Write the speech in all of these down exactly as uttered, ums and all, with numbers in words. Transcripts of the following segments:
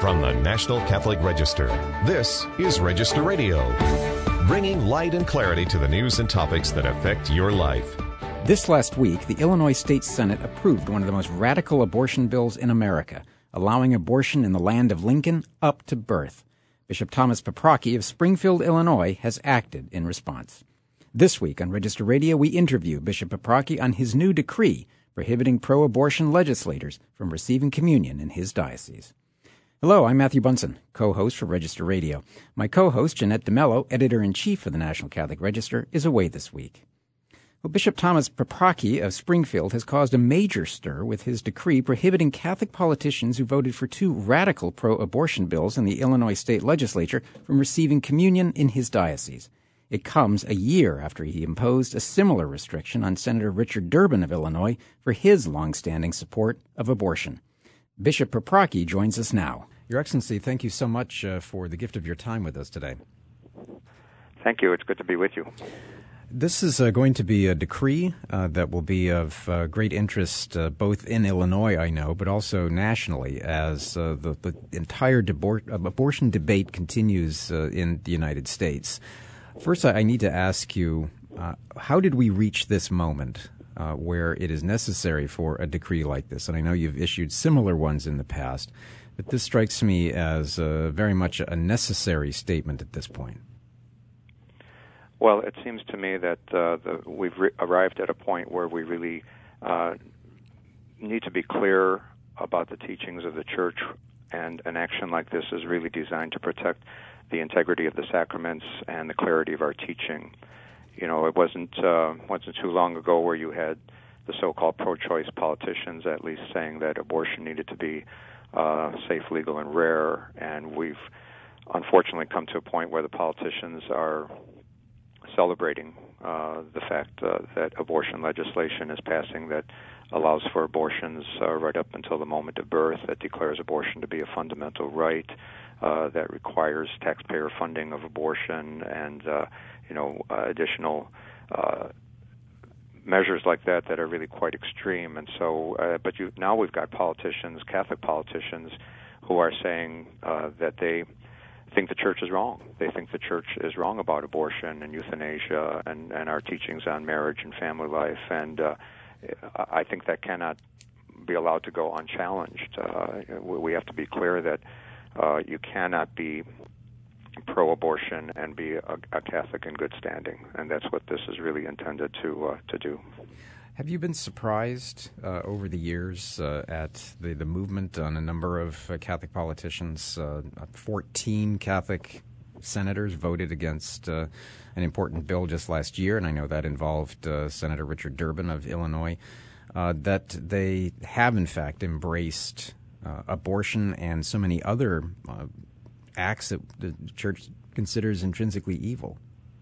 From the National Catholic Register, this is Register Radio, bringing light and clarity to the news and topics that affect your life. This last week, the Illinois State Senate approved one of the most radical abortion bills in America, allowing abortion in the land of Lincoln up to birth. Bishop Thomas Paprocki of Springfield, Illinois, has acted in response. This week on Register Radio, we interview Bishop Paprocki on his new decree prohibiting pro-abortion legislators from receiving communion in his diocese. Hello, I'm Matthew Bunson, co-host for Register Radio. My co-host, Jeanette DeMello, editor-in-chief of the National Catholic Register, is away this week. Well, Bishop Thomas Paprocki of Springfield has caused a major stir with his decree prohibiting Catholic politicians who voted for two radical pro-abortion bills in the Illinois state legislature from receiving communion in his diocese. It comes a year after he imposed a similar restriction on Senator Richard Durbin of Illinois for his longstanding support of abortion. Bishop Paprocki joins us now. Your Excellency, thank you so much uh, for the gift of your time with us today. Thank you. It's good to be with you. This is uh, going to be a decree uh, that will be of uh, great interest uh, both in Illinois, I know, but also nationally as uh, the, the entire debor- uh, abortion debate continues uh, in the United States. First, I, I need to ask you, uh, how did we reach this moment uh, where it is necessary for a decree like this? And I know you've issued similar ones in the past, but this strikes me as uh, very much a necessary statement at this point. Well, it seems to me that uh, the, we've re- arrived at a point where we really uh, need to be clear about the teachings of the Church, and an action like this is really designed to protect the integrity of the sacraments and the clarity of our teaching. You know, it wasn't uh, wasn't too long ago where you had the so-called pro-choice politicians at least saying that abortion needed to be uh, safe, legal, and rare, and we've unfortunately come to a point where the politicians are celebrating uh, the fact uh, that abortion legislation is passing that allows for abortions uh, right up until the moment of birth, that declares abortion to be a fundamental right, uh, that requires taxpayer funding of abortion, and uh, you know uh, additional uh, measures like that that are really quite extreme. And so, uh, but you, now we've got politicians, Catholic politicians, who are saying uh, that they think the Church is wrong. They think the Church is wrong about abortion and euthanasia and, and our teachings on marriage and family life. And uh, I think that cannot be allowed to go unchallenged. Uh, we have to be clear that uh, you cannot be pro-abortion and be a, a Catholic in good standing, and that's what this is really intended to uh, to do. Have you been surprised uh, over the years uh, at the, the movement on a number of uh, Catholic politicians? Uh, fourteen Catholic senators voted against uh, an important bill just last year, and I know that involved uh, Senator Richard Durbin of Illinois, uh, that they have, in fact, embraced uh, abortion and so many other uh, acts that the Church considers intrinsically evil.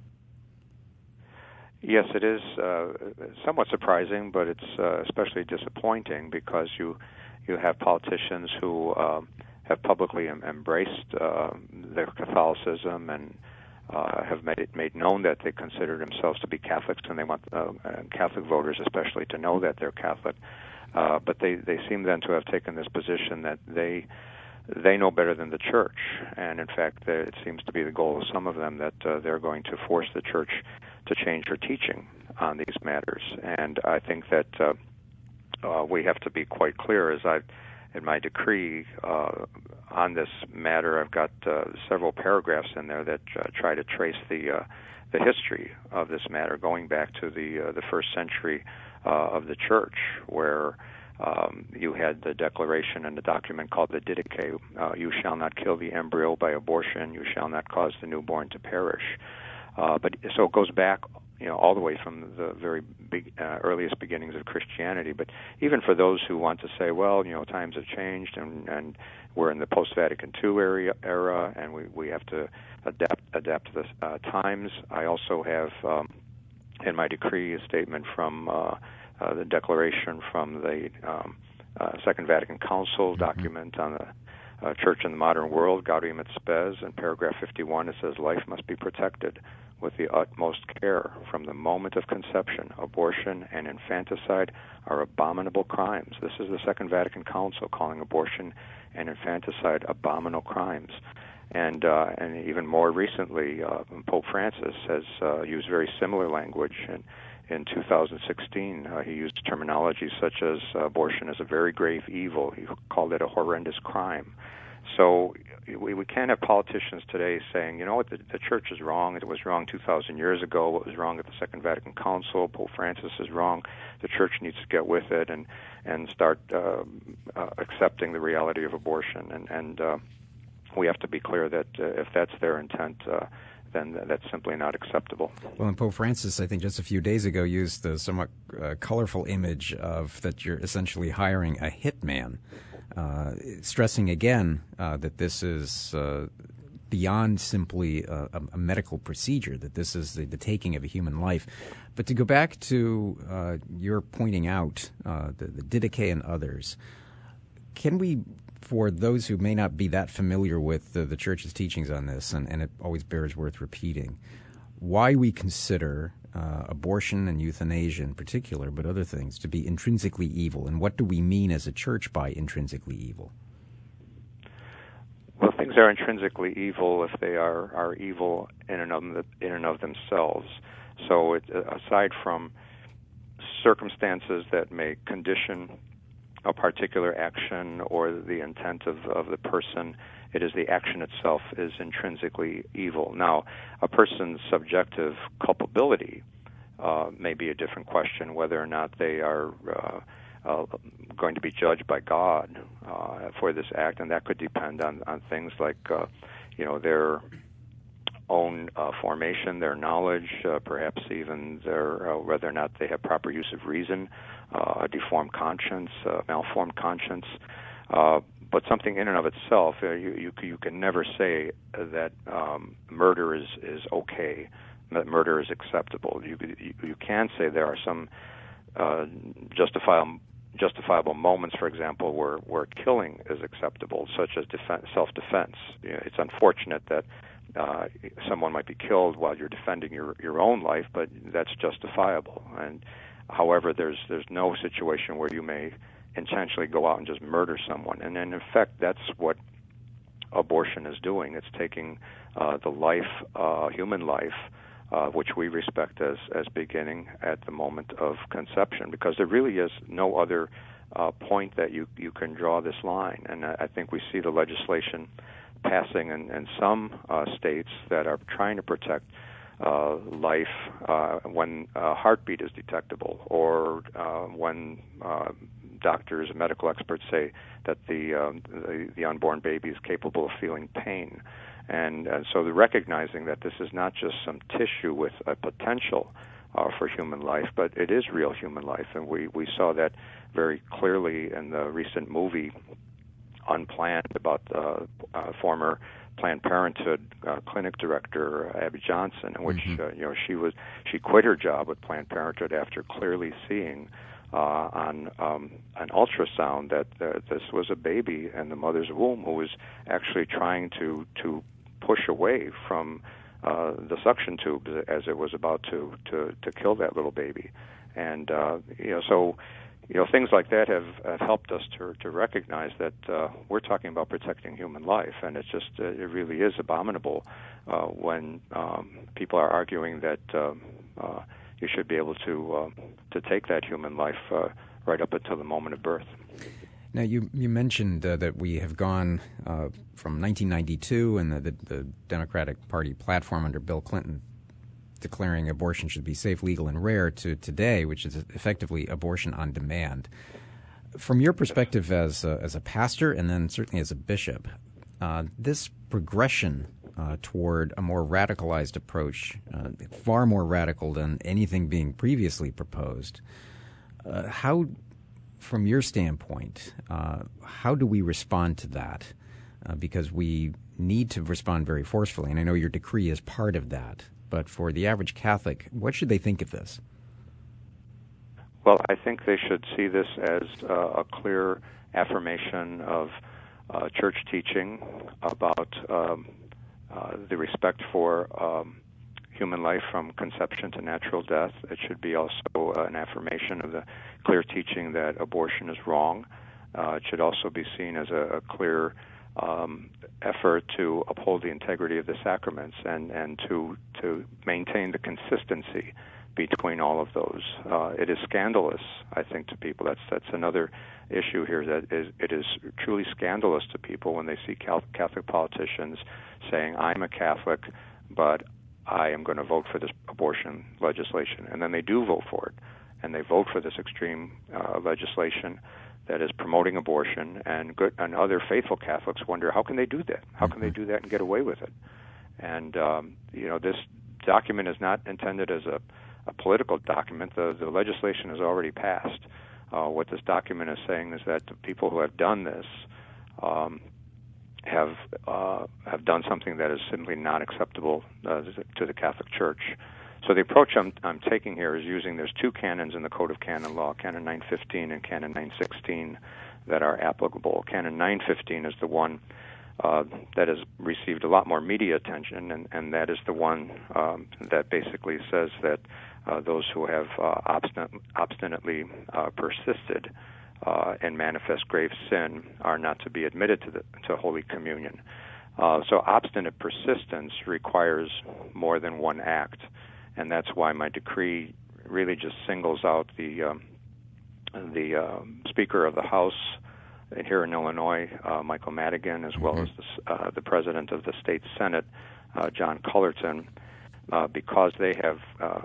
Yes, it is uh, somewhat surprising, but it's uh, especially disappointing because you you have politicians who uh, have publicly em- embraced uh, their Catholicism and uh, have made it made known that they consider themselves to be Catholics, and they want uh, Catholic voters especially to know that they're Catholic. Uh, but they, they seem then to have taken this position that they they know better than the Church, and in fact, it seems to be the goal of some of them that uh, they're going to force the Church to change her teaching on these matters. And I think that uh, uh, we have to be quite clear. As I, in my decree uh, on this matter, I've got uh, several paragraphs in there that uh, try to trace the uh, the history of this matter, going back to the uh, the first century uh, of the Church, where Um, you had the declaration and the document called the Didache. Uh, you shall not kill the embryo by abortion. You shall not cause the newborn to perish. Uh, but so it goes back, you know, all the way from the very big, uh, earliest beginnings of Christianity. But even for those who want to say, well, you know, times have changed and, and we're in the post-Vatican two era, era and we, we have to adapt adapt to the uh, times. I also have um, in my decree a statement from Uh, Uh, the declaration from the um, uh, Second Vatican Council document on the uh, Church in the Modern World, Gaudium et Spes. In paragraph fifty-one, it says, life must be protected. with the utmost care from the moment of conception. Abortion and infanticide are abominable crimes. This is the Second Vatican Council calling abortion and infanticide abominable crimes. And uh, and even more recently, uh, Pope Francis has uh, used very similar language. And in two thousand sixteen, uh, he used terminology such as uh, abortion is a very grave evil. He called it a horrendous crime. So we, we can't have politicians today saying, you know what, the, the church is wrong. It was wrong two thousand years ago. It was wrong at the Second Vatican Council. Pope Francis is wrong. The church needs to get with it and and start uh, uh, accepting the reality of abortion. And, and uh, we have to be clear that uh, if that's their intent, uh, then that's simply not acceptable. Well, and Pope Francis, I think just a few days ago, used the somewhat uh, colorful image of that you're essentially hiring a hitman, uh, stressing again uh, that this is uh, beyond simply a, a medical procedure, that this is the, the taking of a human life. But to go back to uh, your pointing out uh, the, the Didache and others, can we, for those who may not be that familiar with the, the Church's teachings on this, and, and it always bears worth repeating, why we consider uh, abortion and euthanasia in particular, but other things, to be intrinsically evil, and what do we mean as a church by intrinsically evil? Well, things are intrinsically evil if they are, are evil in and of the, in and of themselves. So it, aside from circumstances that may condition a particular action or the intent of, of the person, it is the action itself is intrinsically evil. Now, a person's subjective culpability uh, may be a different question, whether or not they are uh, uh, going to be judged by God uh, for this act, and that could depend on, on things like, uh, you know, their own uh, formation, their knowledge, uh, perhaps even their uh, whether or not they have proper use of reason, uh, a deformed conscience, uh, malformed conscience. Uh, but something in and of itself, uh, you, you you can never say that um, murder is, is okay, that murder is acceptable. You you, you can say there are some uh, justifiable justifiable moments, for example, where, where killing is acceptable, such as defense, self-defense. You know, it's unfortunate that Uh, someone might be killed while you're defending your, your own life, but that's justifiable. And however, there's there's no situation where you may intentionally go out and just murder someone. And, and in fact, that's what abortion is doing. It's taking uh, the life, uh, human life, uh, which we respect as, as beginning at the moment of conception, because there really is no other uh, point that you, you can draw this line. And I, I think we see the legislation passing in, in some uh, states that are trying to protect uh, life uh, when a heartbeat is detectable, or uh, when uh, doctors and medical experts say that the, um, the the unborn baby is capable of feeling pain. And, and so they're recognizing that this is not just some tissue with a potential uh, for human life, but it is real human life. And we, we saw that very clearly in the recent movie Unplanned about uh, uh, former Planned Parenthood uh, clinic director Abby Johnson, in which mm-hmm. uh, you know she was she quit her job with Planned Parenthood after clearly seeing uh, on um, an ultrasound that uh, this was a baby in the mother's womb who was actually trying to to push away from uh, the suction tube as it was about to to to kill that little baby, and uh, you know so. You know, things like that have, have helped us to to recognize that uh, we're talking about protecting human life, and it's just uh, it really is abominable uh, when um, people are arguing that um, uh, you should be able to uh, to take that human life uh, right up until the moment of birth. Now, you you mentioned uh, that we have gone uh, from nineteen ninety-two and the, the, the Democratic Party platform under Bill Clinton declaring abortion should be safe, legal, and rare, to today, which is effectively abortion on demand. From your perspective as a, as a pastor and then certainly as a bishop, uh, this progression uh, toward a more radicalized approach, uh, far more radical than anything being previously proposed, uh, how, from your standpoint, uh, how do we respond to that? Uh, because we need to respond very forcefully, and I know your decree is part of that. But for the average Catholic, what should they think of this? Well, I think they should see this as uh, a clear affirmation of uh, church teaching about um, uh, the respect for um, human life from conception to natural death. It should be also uh, an affirmation of the clear teaching that abortion is wrong. Uh, it should also be seen as a, a clear um, effort to uphold the integrity of the sacraments and, and to to maintain the consistency between all of those. Uh, it is scandalous, I think, to people. That's that's another issue here. That is, it is truly scandalous to people when they see Catholic politicians saying, "I'm a Catholic, but I am going to vote for this abortion legislation," and then they do vote for it, and they vote for this extreme uh, legislation that is promoting abortion, and good, and other faithful Catholics wonder, how can they do that? How can they do that and get away with it? And um, you know, this document is not intended as a, a political document. The, the legislation is already passed. Uh, what this document is saying is that the people who have done this um, have uh, have done something that is simply not acceptable uh, to the Catholic Church. So the approach I'm, I'm taking here is using, there's two canons in the Code of Canon Law, Canon nine fifteen and Canon nine sixteen, that are applicable. Canon nine fifteen is the one uh, that has received a lot more media attention, and, and that is the one um, that basically says that uh, those who have uh, obstinate, obstinately uh, persisted uh, in manifest grave sin are not to be admitted to, the, to Holy Communion. Uh, so obstinate persistence requires more than one act. And that's why my decree really just singles out the um, the uh, Speaker of the House here in Illinois, uh, Michael Madigan, as well mm-hmm. as the, uh, the President of the State Senate, uh, John Cullerton, uh, because they have uh,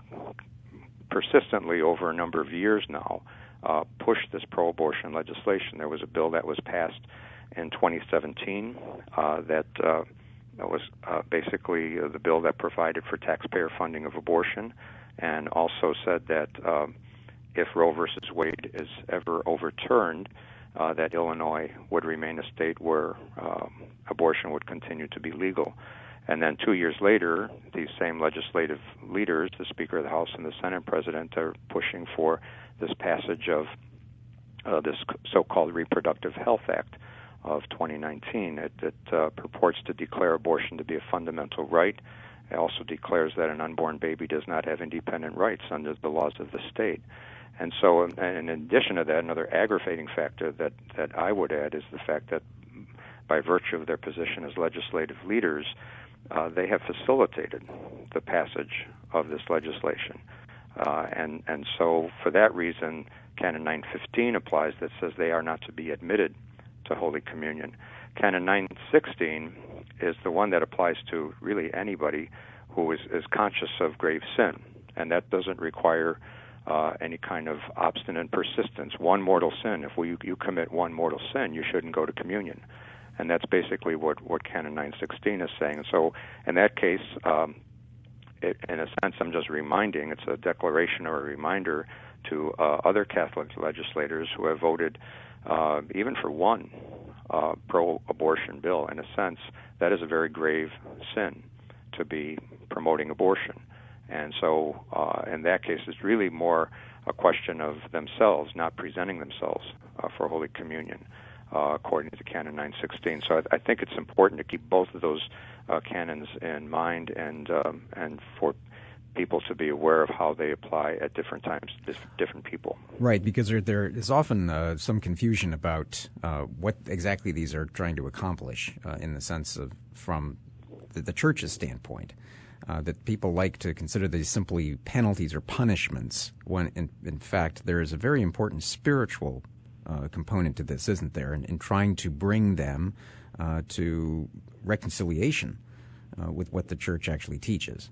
persistently over a number of years now uh, pushed this pro-abortion legislation. There was a bill that was passed in twenty seventeen uh, that uh, That was uh, basically uh, the bill that provided for taxpayer funding of abortion, and also said that um, if Roe versus Wade is ever overturned, uh, that Illinois would remain a state where um, abortion would continue to be legal. And then two years later, these same legislative leaders, the Speaker of the House and the Senate President, are pushing for this passage of uh, this so-called Reproductive Health Act of twenty nineteen. It, it uh, purports to declare abortion to be a fundamental right. It also declares that an unborn baby does not have independent rights under the laws of the state. And so, and in addition to that, another aggravating factor that, that I would add is the fact that by virtue of their position as legislative leaders, uh, they have facilitated the passage of this legislation. Uh, and, and so for that reason, Canon nine fifteen applies, that says they are not to be admitted to Holy Communion. Canon nine sixteen is the one that applies to really anybody who is, is conscious of grave sin, and that doesn't require uh, any kind of obstinate persistence. One mortal sin, if we, you commit one mortal sin, you shouldn't go to communion. And that's basically what, what Canon nine sixteen is saying. And so in that case, um, it, in a sense, I'm just reminding, it's a declaration or a reminder to uh, other Catholic legislators who have voted Uh, even for one uh, pro-abortion bill. In a sense, that is a very grave sin to be promoting abortion. And so uh, in that case, it's really more a question of themselves not presenting themselves uh, for Holy Communion, uh, according to Canon nine sixteen. So I, I think it's important to keep both of those uh, canons in mind, and um, and for people to be aware of how they apply at different times to different people. Right, because there, there is often uh, some confusion about uh, what exactly these are trying to accomplish uh, in the sense of from the, the church's standpoint, uh, that people like to consider these simply penalties or punishments when in, in fact there is a very important spiritual uh, component to this, isn't there, in, in trying to bring them uh, to reconciliation uh, with what the church actually teaches.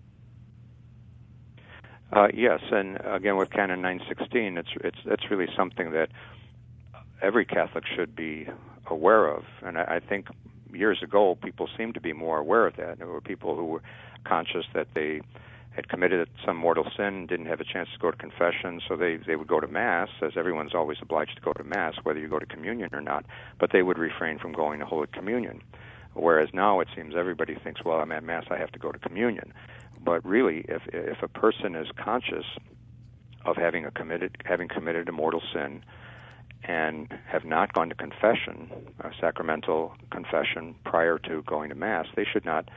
Uh, yes, and again with Canon nine sixteen, it's it's it's really something that every Catholic should be aware of, and I, I think years ago people seemed to be more aware of that. There were people who were conscious that they had committed some mortal sin, didn't have a chance to go to confession, so they they would go to Mass, as everyone's always obliged to go to Mass, whether you go to communion or not, but they would refrain from going to Holy Communion. Whereas now it seems everybody thinks, well, I'm at Mass, I have to go to communion. But really, if if a person is conscious of having a committed having committed a mortal sin and have not gone to confession, a sacramental confession prior to going to Mass, they should not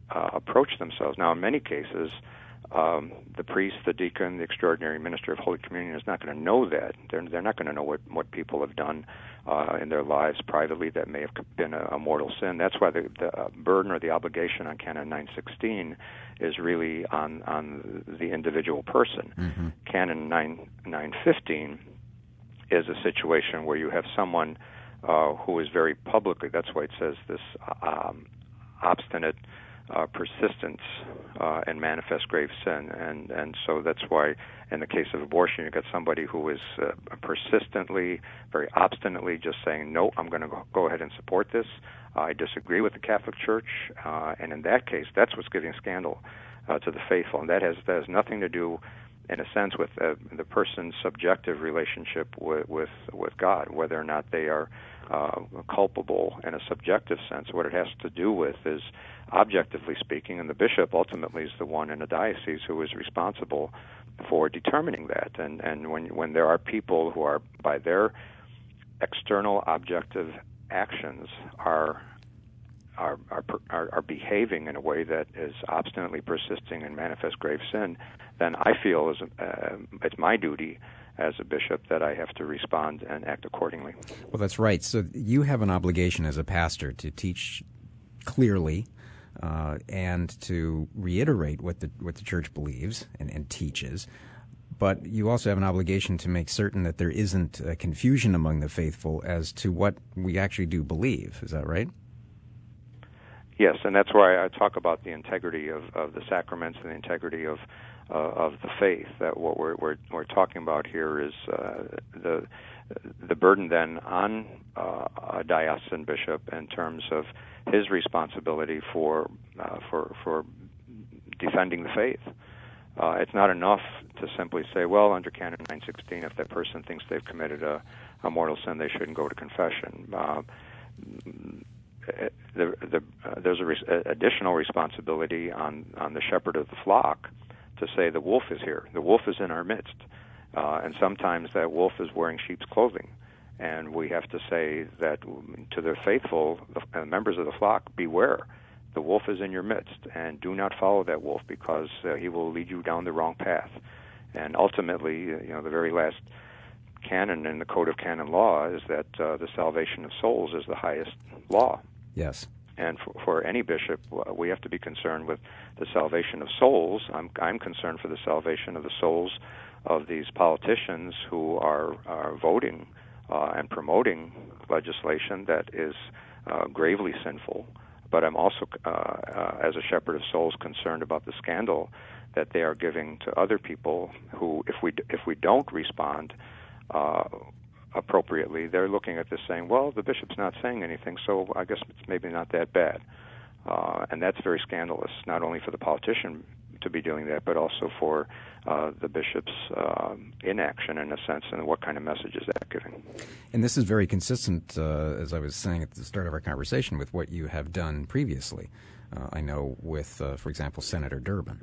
uh, approach themselves. Now, in many cases, um, the priest, the deacon, the extraordinary minister of Holy Communion is not going to know that. They're, they're not going to know what, what people have done uh, in their lives privately that may have been a, a mortal sin. That's why the, the burden or the obligation on Canon nine sixteen is really on, on the individual person. Mm-hmm. Canon nine fifteen is a situation where you have someone uh, who is very publicly, that's why it says this um, obstinate Uh, persistence uh, and manifest grave sin, and and so that's why in the case of abortion you get somebody who is uh, persistently, very obstinately just saying, no, I'm going to go, go ahead and support this. I disagree with the Catholic Church, uh, and in that case, that's what's giving scandal uh, to the faithful, and that has that has nothing to do, in a sense, with uh, the person's subjective relationship with, with with God, whether or not they are uh, culpable in a subjective sense. What it has to do with is, objectively speaking, and the bishop ultimately is the one in a diocese who is responsible for determining that. And and when when there are people who are, by their external objective actions, are are are, are, are behaving in a way that is obstinately persisting in manifest grave sin, then I feel as uh, it's my duty as a bishop that I have to respond and act accordingly. Well, that's right. So you have an obligation as a pastor to teach clearly uh, and to reiterate what the what the church believes and, and teaches. But you also have an obligation to make certain that there isn't uh, confusion among the faithful as to what we actually do believe. Is that right? Yes, and that's why I talk about the integrity of, of the sacraments and the integrity of uh, of the faith. That what we're we're, we're talking about here is uh, the the burden then on uh, a diocesan bishop in terms of his responsibility for uh, for for defending the faith. Uh, it's not enough to simply say, well, under Canon nine sixteen, if that person thinks they've committed a, a mortal sin, they shouldn't go to confession. Uh, the, the, uh, there's a re- additional responsibility on, on the shepherd of the flock to say the wolf is here. The wolf is in our midst. Uh, and sometimes that wolf is wearing sheep's clothing. And we have to say that to the faithful, the members of the flock, beware. The wolf is in your midst, and do not follow that wolf, because uh, he will lead you down the wrong path. And ultimately, you know, the very last canon in the Code of Canon Law is that uh, the salvation of souls is the highest law. Yes. And for, for any bishop, we have to be concerned with the salvation of souls. I'm, I'm concerned for the salvation of the souls of these politicians who are, are voting uh, and promoting legislation that is uh, gravely sinful. But I'm also, uh, uh, as a shepherd of souls, concerned about the scandal that they are giving to other people who, if we if we don't respond uh, appropriately, they're looking at this saying, well, the bishop's not saying anything, so I guess it's maybe not that bad. Uh, and that's very scandalous, not only for the politician to be doing that, but also for uh, the bishop's uh, inaction, in a sense, and what kind of message is that giving. And this is very consistent, uh, as I was saying at the start of our conversation, with what you have done previously. Uh, I know with, uh, for example, Senator Durbin.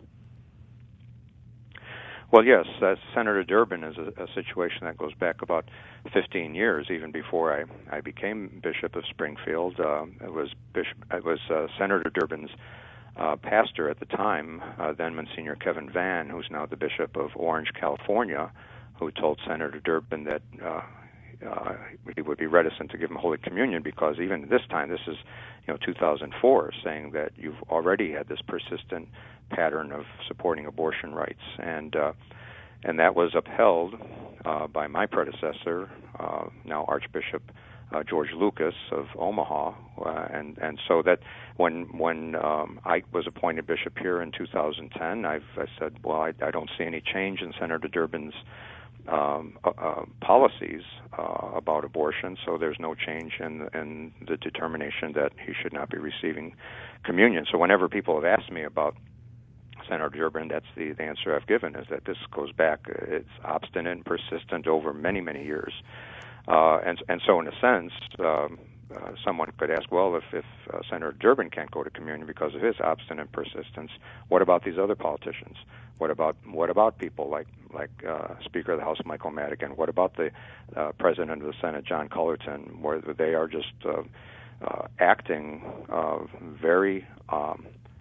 Well, yes, uh, Senator Durbin is a, a situation that goes back about fifteen years, even before I, I became Bishop of Springfield. Uh, it was Bishop, it was uh, Senator Durbin's Uh, pastor at the time, uh, then Monsignor Kevin Vann, who's now the Bishop of Orange, California, who told Senator Durbin that uh, uh, he would be reticent to give him Holy Communion because even this time, this is you know two thousand four, saying that you've already had this persistent pattern of supporting abortion rights, and uh, and that was upheld uh, by my predecessor, uh, now Archbishop Uh, George Lucas of Omaha, uh, and and so that when when um, I was appointed bishop here in two thousand ten, I've, I said, well, I, I don't see any change in Senator Durbin's um, uh, uh, policies uh, about abortion, so there's no change in in the determination that he should not be receiving communion. So whenever people have asked me about Senator Durbin, that's the, the answer I've given, is that this goes back, it's obstinate and persistent over many, many years. Uh, and and so, in a sense, um, uh, someone could ask, well, if, if uh, Senator Durbin can't go to communion because of his obstinate persistence, what about these other politicians? What about what about people like like uh, Speaker of the House Michael Madigan? What about the uh, President of the Senate John Cullerton, where they are just uh, uh, acting uh, very um,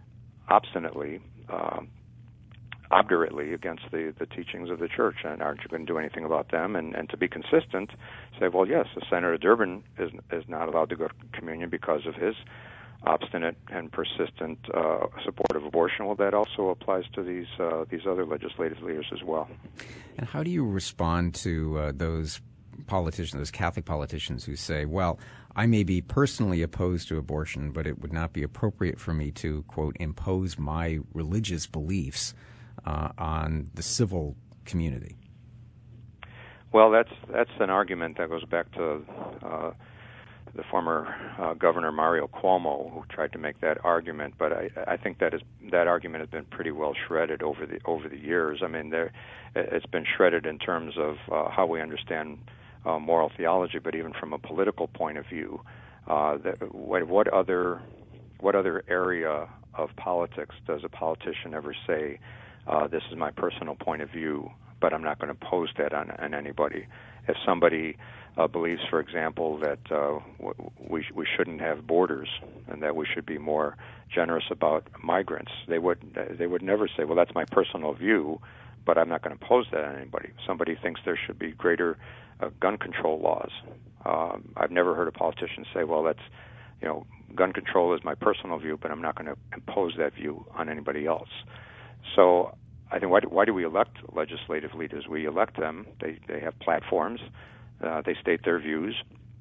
obstinately, uh, obdurately against the, the teachings of the church, and aren't you going to do anything about them? And, and to be consistent, say, well, yes, the Senator Durbin is is not allowed to go to communion because of his obstinate and persistent uh, support of abortion. Well, that also applies to these uh, these other legislative leaders as well. And how do you respond to uh, those politicians, those Catholic politicians who say, well, I may be personally opposed to abortion, but it would not be appropriate for me to, quote, impose my religious beliefs uh, on the civil community? Well, that's that's an argument that goes back to uh, the former uh, Governor Mario Cuomo, who tried to make that argument. But I, I think that is that argument has been pretty well shredded over the over the years. I mean, there it's been shredded in terms of uh, how we understand uh, moral theology, but even from a political point of view, uh, that, what, what other what other area of politics does a politician ever say, uh, "This is my personal point of view"? But I'm not going to impose that on, on anybody. If somebody uh, believes, for example, that uh, w- we we shouldn't have borders and that we should be more generous about migrants, they would they would never say, "Well, that's my personal view," but I'm not going to impose that on anybody. If somebody thinks there should be greater uh, gun control laws, um, I've never heard a politician say, "Well, that's you know, gun control is my personal view, but I'm not going to impose that view on anybody else." So I think why do, why do we elect legislative leaders? We elect them. They they have platforms. Uh, they state their views,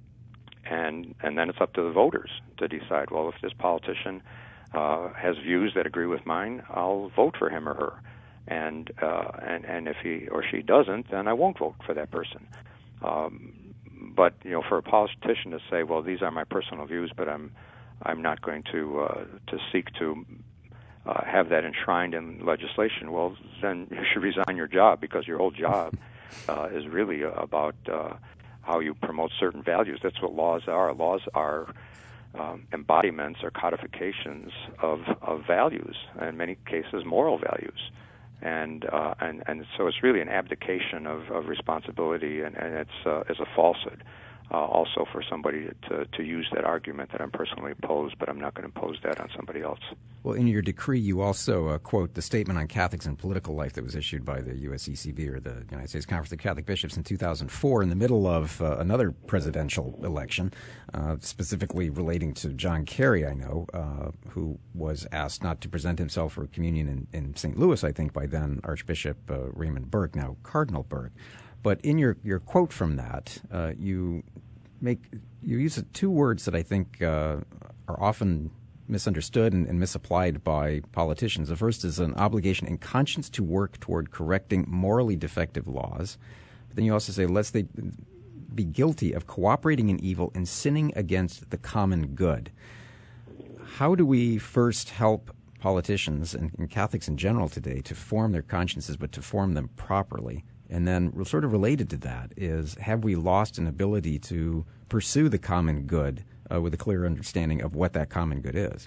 and and then it's up to the voters to decide. Well, if this politician uh, has views that agree with mine, I'll vote for him or her, and uh, and and if he or she doesn't, then I won't vote for that person. Um, but you know, for a politician to say, well, these are my personal views, but I'm I'm not going to uh, to seek to Uh, have that enshrined in legislation, well, then you should resign your job, because your whole job uh, is really about uh, how you promote certain values. That's what laws are. Laws are um, embodiments or codifications of, of values, in many cases moral values. And uh, and, and so it's really an abdication of, of responsibility, and, and it's, uh, it's a falsehood. Uh, also for somebody to, to use that argument that I'm personally opposed, but I'm not going to impose that on somebody else. Well, in your decree, you also uh, quote the statement on Catholics and political life that was issued by the U S E C B, or the United States Conference of Catholic Bishops, in two thousand four, in the middle of uh, another presidential election, uh, specifically relating to John Kerry, I know, uh, who was asked not to present himself for communion in, in Saint Louis, I think, by then Archbishop uh, Raymond Burke, now Cardinal Burke. But in your, your quote from that, uh, you make you use two words that I think uh, are often misunderstood and, and misapplied by politicians. The first is an obligation in conscience to work toward correcting morally defective laws. But then you also say, lest they be guilty of cooperating in evil and sinning against the common good. How do we first help politicians and, and Catholics in general today to form their consciences, but to form them properly? And then sort of related to that is, have we lost an ability to pursue the common good uh, with a clear understanding of what that common good is?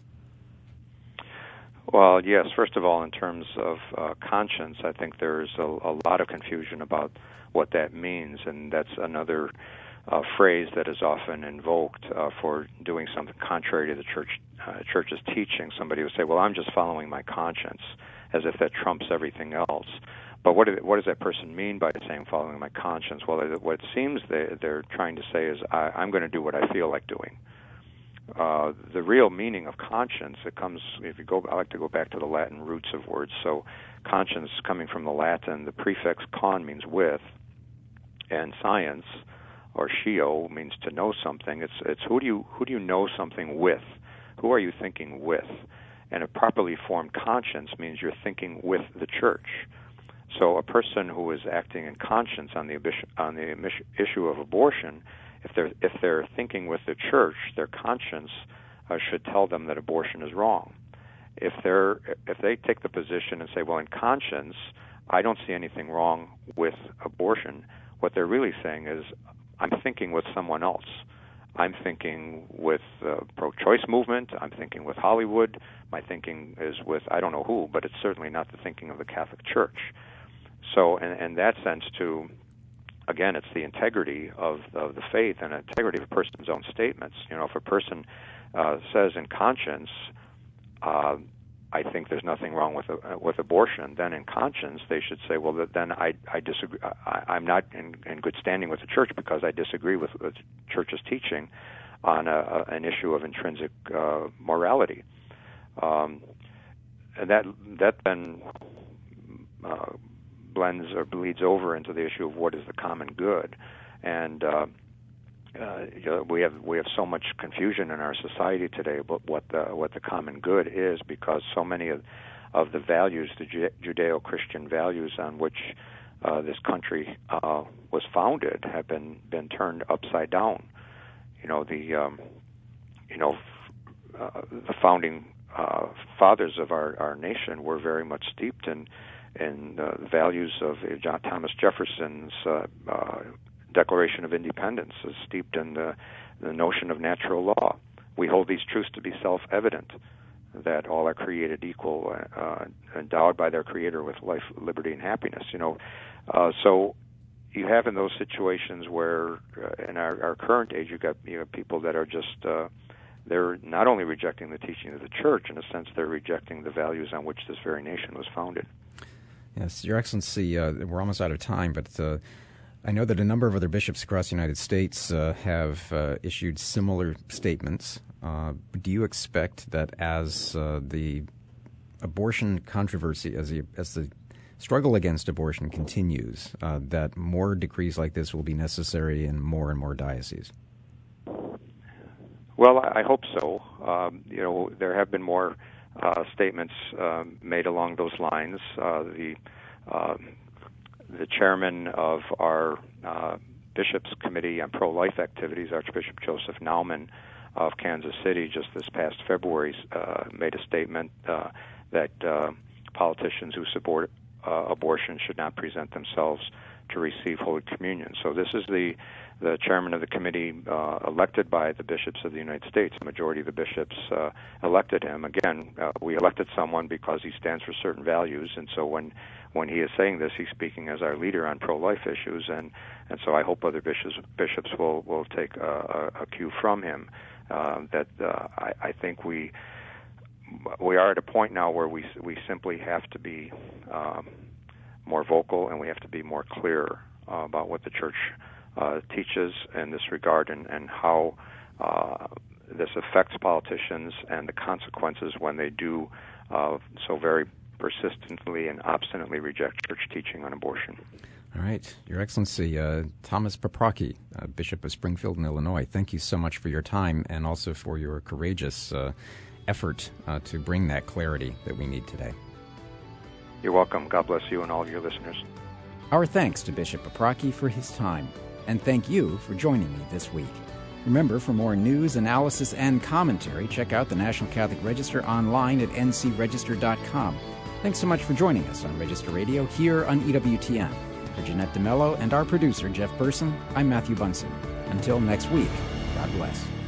Well, yes. First of all, in terms of uh, conscience, I think there's a, a lot of confusion about what that means, and that's another uh, phrase that is often invoked uh, for doing something contrary to the church uh, church's teaching. Somebody would say, well, I'm just following my conscience, as if that trumps everything else. But what, what does that person mean by saying following my conscience? Well, what it seems they, they're trying to say is, I, I'm going to do what I feel like doing. Uh, the real meaning of conscience, it comes, if you go, I like to go back to the Latin roots of words. So conscience, coming from the Latin, the prefix con means with, and science, or scio, means to know something. It's it's who do you who do you know something with? Who are you thinking with? And a properly formed conscience means you're thinking with the church. So a person who is acting in conscience on the on the issue of abortion, if they're if they're thinking with the church, their conscience uh, should tell them that abortion is wrong. If they're if they take the position and say, well, in conscience, I don't see anything wrong with abortion, what they're really saying is, I'm thinking with someone else. I'm thinking with the pro-choice movement. I'm thinking with Hollywood. My thinking is with I don't know who, but it's certainly not the thinking of the Catholic Church. So in, in that sense, too, again, it's the integrity of, of the faith and integrity of a person's own statements. You know, if a person uh, says in conscience, uh, I think there's nothing wrong with uh, with abortion, then in conscience they should say, well, then I I disagree. I, I'm not in, in good standing with the church because I disagree with the church's teaching on a, an issue of intrinsic uh, morality, um, and that that then uh, blends or bleeds over into the issue of what is the common good, and uh, uh, you know, we have we have so much confusion in our society today about what the what the common good is, because so many of of the values, the Judeo-Christian values on which uh, this country uh, was founded, have been been turned upside down. You know, the um, you know uh, the founding uh, fathers of our, our nation were very much steeped in in uh, the values of uh, John Thomas Jefferson's uh, uh, Declaration of Independence, is steeped in the, the notion of natural law. We hold these truths to be self-evident, that all are created equal, uh, endowed by their Creator with life, liberty, and happiness. You know, uh, so you have in those situations where, uh, in our, our current age, you got you know people that are just uh, they're not only rejecting the teaching of the church, in a sense, they're rejecting the values on which this very nation was founded. Yes, Your Excellency, uh, we're almost out of time, but uh, I know that a number of other bishops across the United States uh, have uh, issued similar statements. Uh, do you expect that as uh, the abortion controversy, as the, as the struggle against abortion continues, uh, that more decrees like this will be necessary in more and more dioceses? Well, I hope so. Um, you know, there have been more uh, statements um, made along those lines. Uh, the uh, the chairman of our uh, Bishops' Committee on Pro-Life Activities, Archbishop Joseph Naumann of Kansas City, just this past February, uh, made a statement uh, that uh, politicians who support uh, abortion should not present themselves to receive Holy Communion. So this is the the chairman of the committee uh, elected by the bishops of the United States. The majority of the bishops uh, elected him. Again, uh, we elected someone because he stands for certain values, and so when when he is saying this, he's speaking as our leader on pro-life issues, and, and so I hope other bishops bishops will, will take a, a, a cue from him. Uh, that uh, I, I think we we are at a point now where we we simply have to be um, more vocal, and we have to be more clear uh, about what the church uh, teaches in this regard, and, and how uh, this affects politicians and the consequences when they do uh, so very persistently and obstinately reject church teaching on abortion. All right. Your Excellency, uh, Thomas Paprocki, uh, Bishop of Springfield in Illinois, thank you so much for your time and also for your courageous uh, effort uh, to bring that clarity that we need today. You're welcome. God bless you and all of your listeners. Our thanks to Bishop Paprocki for his time, and thank you for joining me this week. Remember, for more news, analysis, and commentary, check out the National Catholic Register online at n c register dot com. Thanks so much for joining us on Register Radio here on E W T N. For Jeanette DeMello and our producer, Jeff Burson, I'm Matthew Bunson. Until next week, God bless.